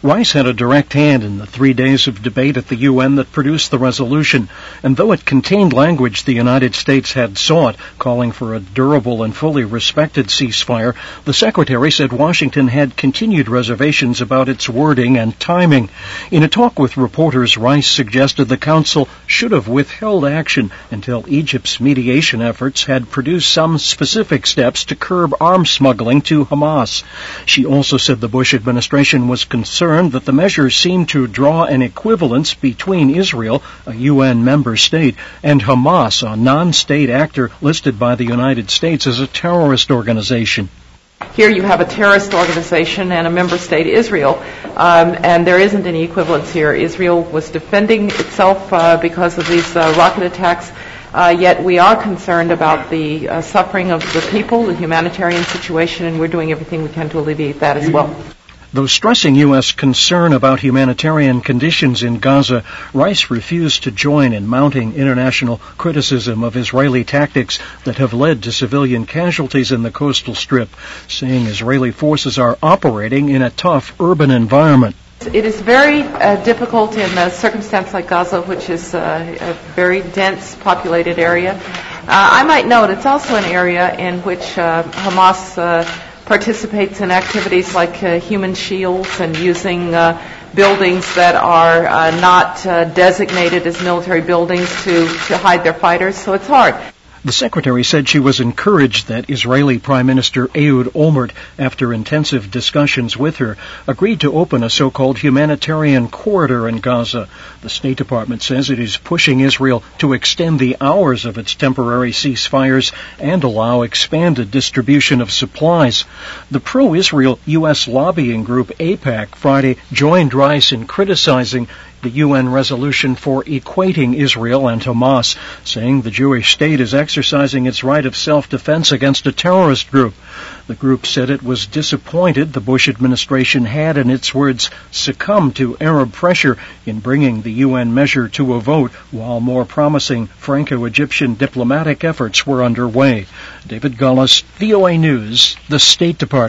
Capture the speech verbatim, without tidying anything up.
Rice had a direct hand in the three days of debate at the U N that produced the resolution, and though it contained language the United States had sought, calling for a durable and fully respected ceasefire, the Secretary said Washington had continued reservations about its wording and timing. In a talk with reporters, Rice suggested the Council should have withheld action until Egypt's mediation efforts had produced some specific steps to curb arms smuggling to Hamas. She also said the Bush administration was concerned that the measures seemed to draw an equivalence between Israel, a U N member state, and Hamas, a non-state actor listed by the United States as a terrorist organization. Here you have a terrorist organization and a member state, Israel, um, and there isn't any equivalence here. Israel was defending itself uh, because of these uh, rocket attacks, uh, yet we are concerned about the uh, suffering of the people, the humanitarian situation, and we're doing everything we can to alleviate that as well. Though stressing U S concern about humanitarian conditions in Gaza, Rice refused to join in mounting international criticism of Israeli tactics that have led to civilian casualties in the coastal strip, saying Israeli forces are operating in a tough urban environment. It is very uh, difficult in a circumstance like Gaza, which is uh, a very dense populated area. Uh, I might note it's also an area in which uh, Hamas uh, participates in activities like uh, human shields and using uh, buildings that are uh, not uh, designated as military buildings to, to hide their fighters, so it's hard. The Secretary said she was encouraged that Israeli Prime Minister Ehud Olmert, after intensive discussions with her, agreed to open a so-called humanitarian corridor in Gaza. The State Department says it is pushing Israel to extend the hours of its temporary ceasefires and allow expanded distribution of supplies. The pro-Israel U S lobbying group AIPAC Friday joined Rice in criticizing the U N resolution for equating Israel and Hamas, saying the Jewish state is exercising its right of self-defense against a terrorist group. The group said it was disappointed the Bush administration had, in its words, succumbed to Arab pressure in bringing the U N measure to a vote, while more promising Franco-Egyptian diplomatic efforts were underway. David Gullis, V O A News, the State Department.